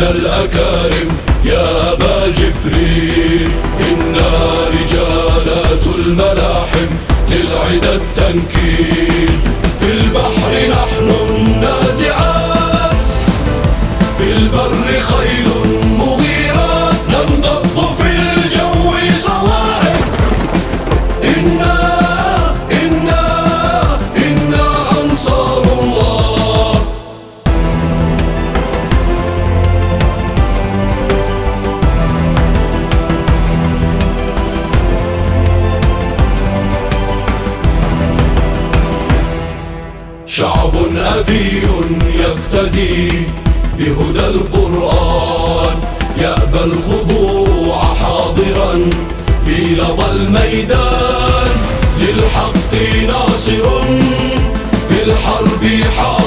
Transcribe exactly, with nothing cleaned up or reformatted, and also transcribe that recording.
الأكارم يا أبا جبريل، إنا رجالات الملاحم للعدا التنكيل. في البحر نحن النازعات، في البر خيل مغيرات، ننضد في الجو صواعق. إنا إنا إنا أنصار الله. شعب أبي يقتدي بهدى القرآن، يأبى الخضوع حاضرا في لظى الميدان. للحق ناصر في الحرب حاضر.